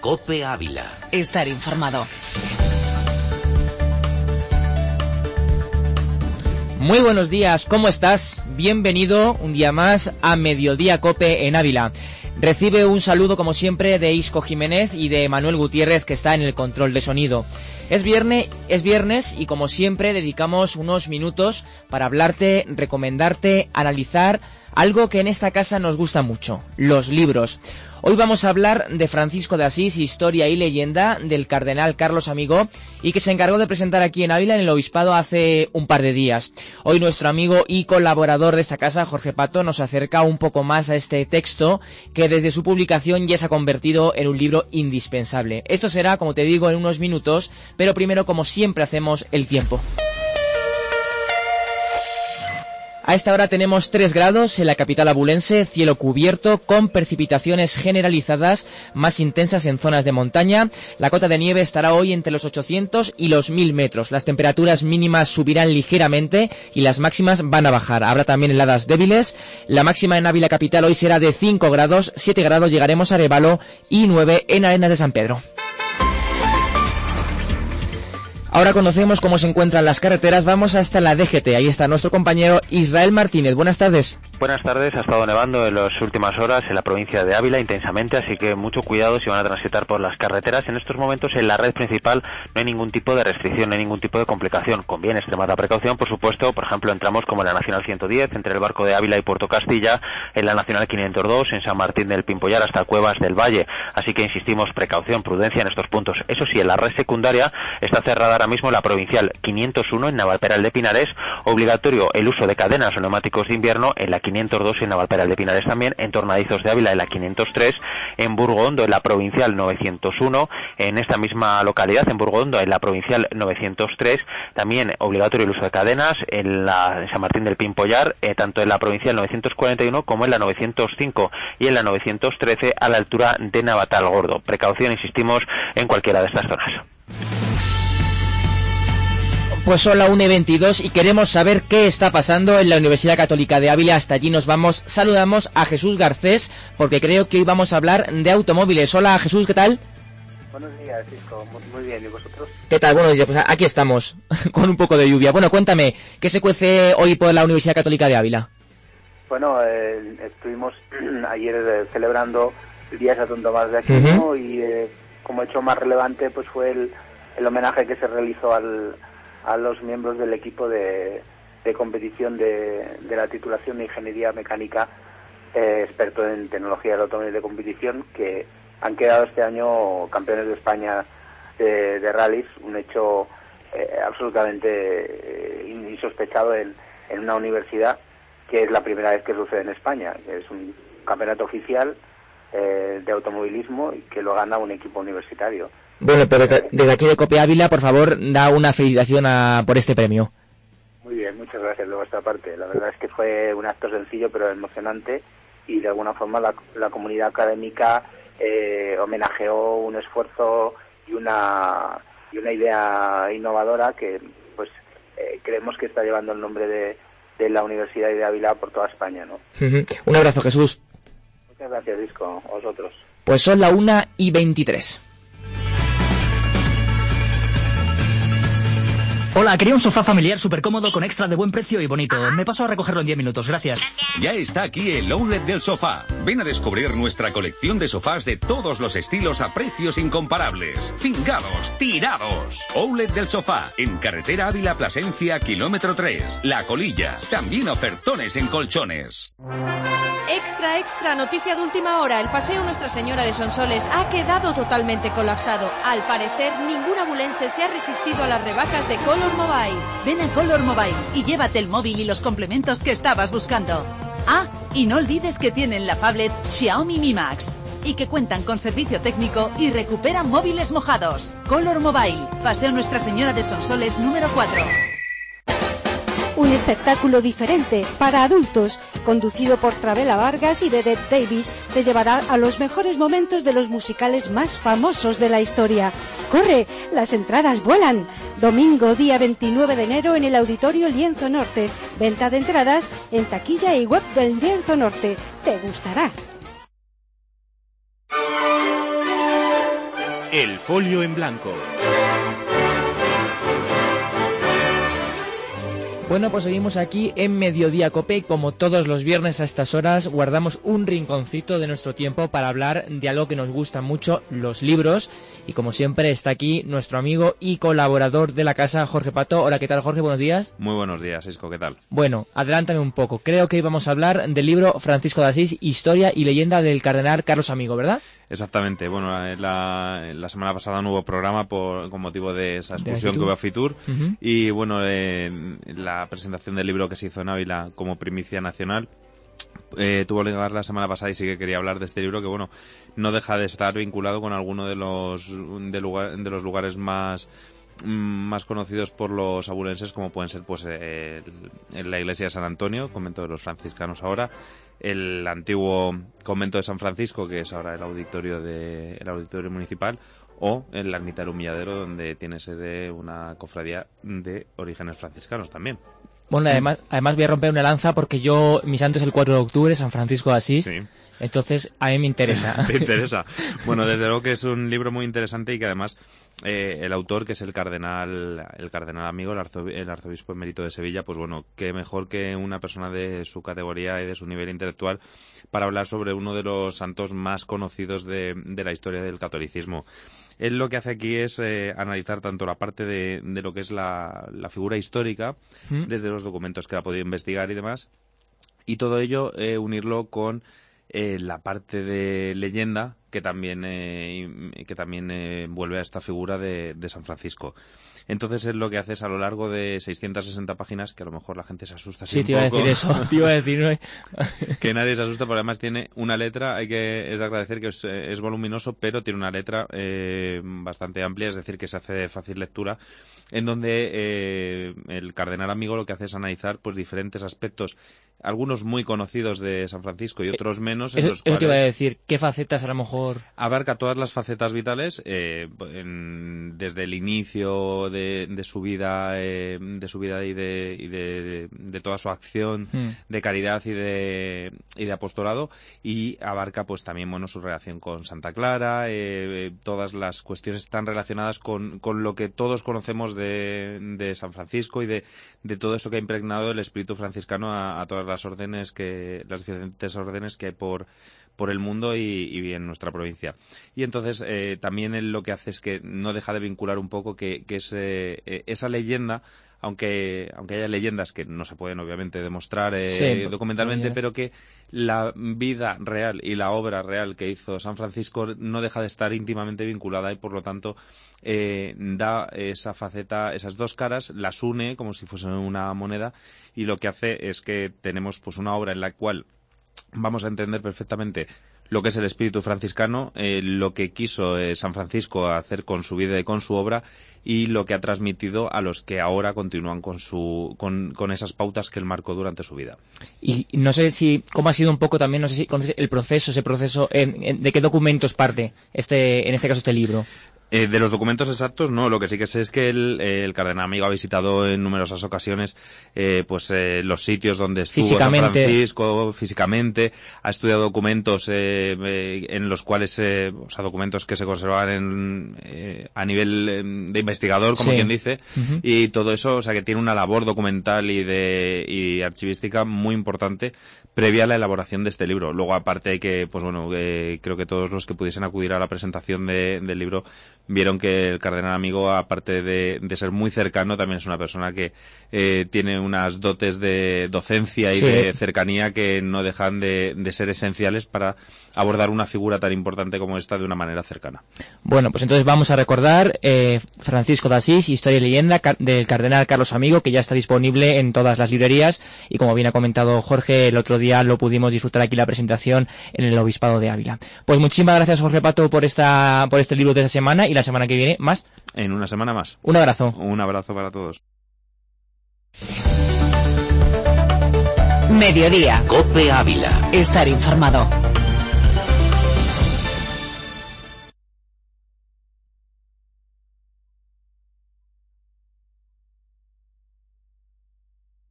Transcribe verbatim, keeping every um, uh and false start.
COPE Ávila. Estar informado. Muy buenos días, ¿cómo estás? Bienvenido un día más a Mediodía COPE en Ávila. Recibe un saludo como siempre de Isco Jiménez y de Manuel Gutiérrez, que está en el control de sonido. Es viernes, es viernes y como siempre dedicamos unos minutos para hablarte, recomendarte, analizar algo que en esta casa nos gusta mucho, los libros. Hoy vamos a hablar de Francisco de Asís, historia y leyenda del cardenal Carlos Amigó, y que se encargó de presentar aquí en Ávila en el obispado hace un par de días. Hoy nuestro amigo y colaborador de esta casa, Jorge Pato, nos acerca un poco más a este texto que desde su publicación ya se ha convertido en un libro indispensable. Esto será, como te digo, en unos minutos, pero primero, como siempre hacemos, el tiempo. A esta hora tenemos tres grados en la capital abulense, cielo cubierto con precipitaciones generalizadas más intensas en zonas de montaña. La cota de nieve estará hoy entre los ochocientos y los mil metros. Las temperaturas mínimas subirán ligeramente y las máximas van a bajar. Habrá también heladas débiles. La máxima en Ávila capital hoy será de cinco grados, siete grados llegaremos a Arévalo y nueve en Arenas de San Pedro. Ahora conocemos cómo se encuentran las carreteras, vamos hasta la D G T, ahí está nuestro compañero Israel Martínez. Buenas tardes. Buenas tardes, ha estado nevando en las últimas horas en la provincia de Ávila intensamente, así que mucho cuidado si van a transitar por las carreteras. En estos momentos en la red principal no hay ningún tipo de restricción, no hay ningún tipo de complicación. Conviene extremar la precaución, por supuesto. Por ejemplo, entramos como en la Nacional ciento diez, entre el Barco de Ávila y Puerto Castilla, en la Nacional quinientos dos, en San Martín del Pimpollar hasta Cuevas del Valle. Así que insistimos, precaución, prudencia en estos puntos. Eso sí, en la red secundaria está cerrada ahora mismo la provincial quinientos uno en Navalperal de Pinares, obligatorio el uso de cadenas o neumáticos de invierno en la quinientos dos en Navalperal de Pinares también, en Tornadizos de Ávila en la quinientos tres, en Burgondo en la provincial novecientos uno, en esta misma localidad, en Burgondo en la provincial novecientos tres, también obligatorio el uso de cadenas en la en San Martín del Pimpollar, eh, tanto en la provincial novecientos cuarenta y uno como en la novecientos cinco y en la novecientos trece a la altura de Navatal-Gordo. Precaución, insistimos, en cualquiera de estas zonas. Pues son la una y veintidós y queremos saber qué está pasando en la Universidad Católica de Ávila. Hasta allí nos vamos. Saludamos a Jesús Garcés, porque creo que hoy vamos a hablar de automóviles. Hola Jesús, ¿qué tal? Buenos días, Cisco. Muy bien, ¿y vosotros? ¿Qué tal? Buenos días, pues aquí estamos, con un poco de lluvia. Bueno, cuéntame, ¿qué se cuece hoy por la Universidad Católica de Ávila? Bueno, eh, estuvimos ayer eh, celebrando el Día de Santo Tomás de Aquino, uh-huh. y eh, como hecho más relevante pues fue el, el homenaje que se realizó al a los miembros del equipo de, de competición de, de la titulación de Ingeniería Mecánica, eh, experto en tecnología del automóvil de competición, que han quedado este año campeones de España de, de rallies, un hecho eh, absolutamente eh, insospechado en, en una universidad, que es la primera vez que sucede en España. Es un campeonato oficial eh, de automovilismo y que lo gana un equipo universitario. Bueno, pero desde, desde aquí de COPE Ávila, por favor, da una felicitación a, por este premio. Muy bien, muchas gracias de vuestra parte. La verdad es que fue un acto sencillo pero emocionante, y de alguna forma la, la comunidad académica eh, homenajeó un esfuerzo y una y una idea innovadora que pues eh, creemos que está llevando el nombre de, de la Universidad de Ávila por toda España, ¿no? Uh-huh. Un abrazo, Jesús. Muchas gracias, Disco, a vosotros. Pues son la una y veintitrés. Hola, quería un sofá familiar súper cómodo con extra de buen precio y bonito. Me paso a recogerlo en diez minutos, gracias. Ya está aquí el Outlet del Sofá. Ven a descubrir nuestra colección de sofás de todos los estilos a precios incomparables. Cingados, tirados. Outlet del Sofá, en carretera Ávila Plasencia, kilómetro tres. La Colilla. También ofertones en colchones. Extra, extra, noticia de última hora. El paseo Nuestra Señora de Sonsoles ha quedado totalmente colapsado. Al parecer, ningún abulense se ha resistido a las rebajas de Color Mobile. Ven a Color Mobile y llévate el móvil y los complementos que estabas buscando. Ah, y no olvides que tienen la tablet Xiaomi Mi Max y que cuentan con servicio técnico y recuperan móviles mojados. Color Mobile, paseo Nuestra Señora de Sonsoles número cuatro. Un espectáculo diferente para adultos, conducido por Travela Vargas y Vedette Davis, te llevará a los mejores momentos de los musicales más famosos de la historia. ¡Corre! ¡Las entradas vuelan! Domingo, día veintinueve de enero, en el Auditorio Lienzo Norte. Venta de entradas en taquilla y web del Lienzo Norte. ¡Te gustará! El folio en blanco. Bueno, pues seguimos aquí en Mediodía Cope y como todos los viernes a estas horas guardamos un rinconcito de nuestro tiempo para hablar de algo que nos gusta mucho, los libros. Y como siempre está aquí nuestro amigo y colaborador de la casa, Jorge Pato. Hola, ¿qué tal, Jorge? Buenos días. Muy buenos días, Isco, ¿qué tal? Bueno, adelántame un poco. Creo que hoy vamos a hablar del libro Francisco de Asís, Historia y Leyenda del Cardenal Carlos Amigo, ¿verdad? Exactamente. Bueno, la, la semana pasada no hubo programa por, con motivo de esa excursión que hubo a Fitur. Uh-huh. Y bueno, eh, la presentación del libro que se hizo en Ávila como primicia nacional eh, tuvo lugar la semana pasada y sí que quería hablar de este libro que, bueno, no deja de estar vinculado con alguno de los, de lugar, de los lugares más... más conocidos por los abulenses, como pueden ser pues eh, el, la iglesia de San Antonio, convento de los franciscanos ahora, el antiguo convento de San Francisco, que es ahora el auditorio de el auditorio municipal, o en la ermita del Humilladero, donde tiene sede una cofradía de orígenes franciscanos también. Bueno, además, además voy a romper una lanza porque yo, mi santo es el cuatro de octubre, San Francisco de Asís. Sí. Entonces, a mí me interesa. ¿Te interesa? Bueno, desde luego que es un libro muy interesante y que además eh, el autor, que es el cardenal el cardenal amigo, el, arzo, el arzobispo emérito de Sevilla, pues bueno, qué mejor que una persona de su categoría y de su nivel intelectual para hablar sobre uno de los santos más conocidos de, de la historia del catolicismo. Él lo que hace aquí es eh, analizar tanto la parte de, de lo que es la, la figura histórica, ¿Mm? desde los documentos que ha podido investigar y demás, y todo ello eh, unirlo con eh, la parte de leyenda que también eh, que también eh, envuelve a esta figura de, de San Francisco. Entonces él lo que hace es a lo largo de seiscientas sesenta páginas, que a lo mejor la gente se asusta así sí, un te iba poco. a decir eso, te iba a decir, ¿no? Que nadie se asusta, porque además tiene una letra, hay que es de agradecer que es, es voluminoso, pero tiene una letra eh, bastante amplia, es decir, que se hace de fácil lectura, en donde eh, el cardenal amigo lo que hace es analizar pues diferentes aspectos, algunos muy conocidos de San Francisco y otros menos. En eso, los cuales eso te iba a decir, ¿qué facetas a lo mejor? Abarca todas las facetas vitales, eh, en, desde el inicio de, de su vida, eh, de su vida y de, y de, de toda su acción mm. de caridad y de, y de apostolado, y abarca pues también bueno su relación con Santa Clara, eh, todas las cuestiones están relacionadas con, con lo que todos conocemos de, de San Francisco y de, de todo eso que ha impregnado el espíritu franciscano a, a todas las órdenes que, las diferentes órdenes que hay por por el mundo y, y en nuestra provincia. Y entonces eh, también él lo que hace es que no deja de vincular un poco que, que es eh, esa leyenda, aunque aunque haya leyendas que no se pueden obviamente demostrar eh, sí, documentalmente, pero que la vida real y la obra real que hizo San Francisco no deja de estar íntimamente vinculada y por lo tanto eh, da esa faceta, esas dos caras, las une como si fuese una moneda, y lo que hace es que tenemos pues una obra en la cual vamos a entender perfectamente lo que es el espíritu franciscano, eh, lo que quiso eh, San Francisco hacer con su vida y con su obra, y lo que ha transmitido a los que ahora continúan con su con, con esas pautas que él marcó durante su vida. Y no sé si, cómo ha sido un poco también, no sé si conoces el proceso, ese proceso, en, en, ¿de qué documentos parte este, en este caso este libro? Eh, de los documentos exactos, no. Lo que sí que sé es que el, eh, el cardenal amigo ha visitado en numerosas ocasiones eh, pues eh, los sitios donde estuvo San Francisco físicamente, ha estudiado documentos eh, eh, en los cuales, eh, o sea, documentos que se conservaban en, eh, a nivel eh, de investigador, como sí. quien dice, uh-huh. y todo eso, o sea, que tiene una labor documental y de y archivística muy importante previa a la elaboración de este libro. Luego, aparte hay que, pues bueno, eh, creo que todos los que pudiesen acudir a la presentación de, del libro vieron que el cardenal amigo, aparte de, de ser muy cercano, también es una persona que eh, tiene unas dotes de docencia y sí. de cercanía que no dejan de, de ser esenciales para abordar una figura tan importante como esta de una manera cercana. Bueno, pues entonces vamos a recordar eh, Francisco de Asís, Historia y Leyenda del cardenal Carlos Amigo, que ya está disponible en todas las librerías, y como bien ha comentado Jorge, el otro día lo pudimos disfrutar aquí la presentación en el Obispado de Ávila. Pues muchísimas gracias, Jorge Pato, por esta por este libro de esta semana, y la semana que viene más. En una semana más. Un abrazo. Un abrazo para todos. Mediodía. COPE Ávila. Estar informado.